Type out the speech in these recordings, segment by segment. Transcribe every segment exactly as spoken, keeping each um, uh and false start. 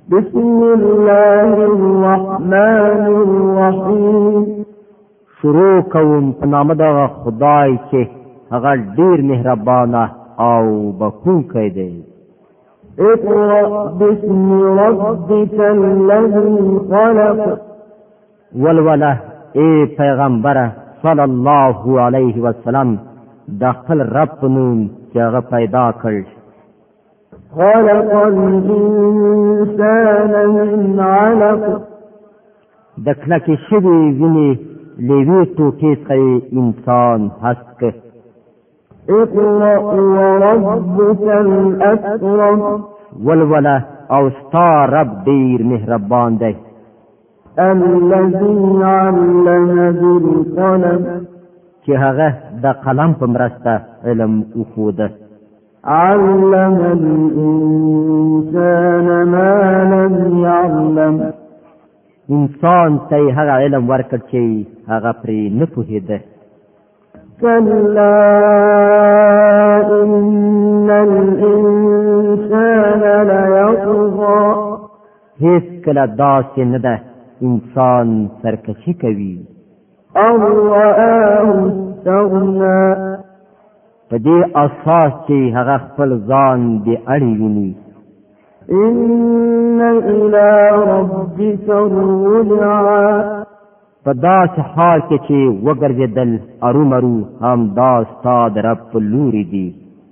بسم الله الرحمن الرحیم. شروع کوم په نام د خدای چې هغه ډیر مهربانه او بخښونکی دی. اقرأ باسم ربك الذي خلق. ولوله ای پیغمبره صلی الله علیه وسلم د خپل رب په نوم چې هغه پیدا کړ. خلق الانسان من علق. د کلکې شوي وینې لیوی توکې څخه انسان هست. اقرأ وربك الاکرم. ولوله او ستا رب ډیر مهربان دی. الذي علم بالقلم. چې هغه د قلم په مرسته علم وښوده. علم الانسان ما لم يعلم. انسان ته هغه علم ورکړ چې هغه پرې نه پوهېده. كلا إن الإنسان ليطغى. هیڅ کله داسې نه ده انسان سرکشي کوي. أن رآه استغنى. په دې اساس چې هغه خپل ځان بې اړې ویني. إن إلى ربك الرجعى. په داسې حال کې چې وګرځېدل ارومرو هم دا ستا د رب په لوري دي.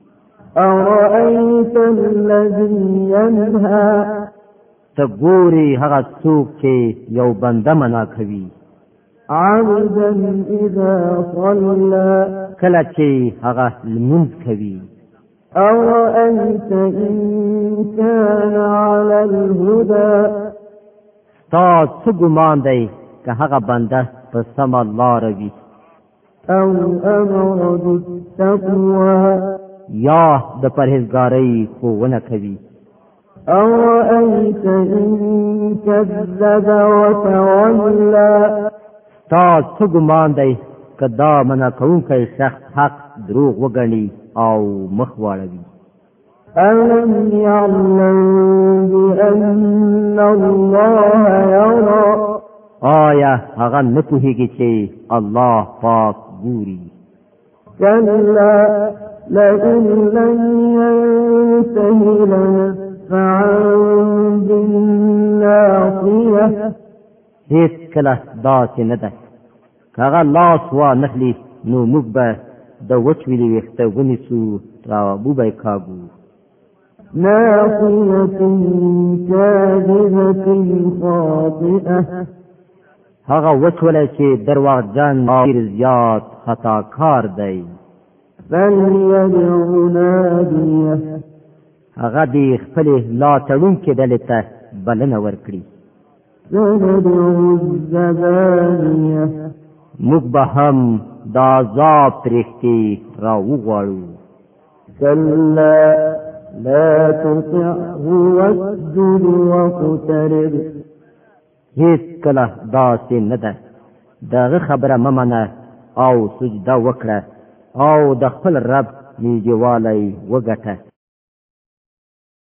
أرأيت الذي ينهى. ته ګورې هغه څوک چې یو بنده منا کوي. عبدا إذا صلى. کله چې هغه لمونځ کوي. أرأيت إن كان على الهدى. ستا څه ګمان دی که هغه بنده په سمه لاره وي. أو أمر بالتقوى. یا د پرهیزګارۍ ښوونه کوي. أرأيت إن كذب وتولى. ستا څه ګمان دی که دا منع کوونکی شخص حق دروغ وګڼي او مخ واړوي. ألم يعلم بأن الله يرى. آیا هغه نه پوهېږي چې الله پاک ګوري. كلا لئن لم ينته لنسفعا بالناصية. هیڅ کله داسې نه ده که هغه لاس وانخلي نو موږ به د وچویلي ویښته ونیسو را وبه یې کاږو. ناصية كاذبة خاطئة. هغه وچولی چې درواغجن ډېر زیات خطاکار دی. فليدع ناديه. هغه د خپلې لاتړونکې ډلې ته بلنه ورکړي. سندع الزبانية. موږ به هم د عذاب پرښتې را وغواړو. كلا لا تطعه واسجد واقترب. هیڅ کله داسې نه ده دغه خبره مه منه او سجده وکړه او د خپل رب نږدېوالی وګټه.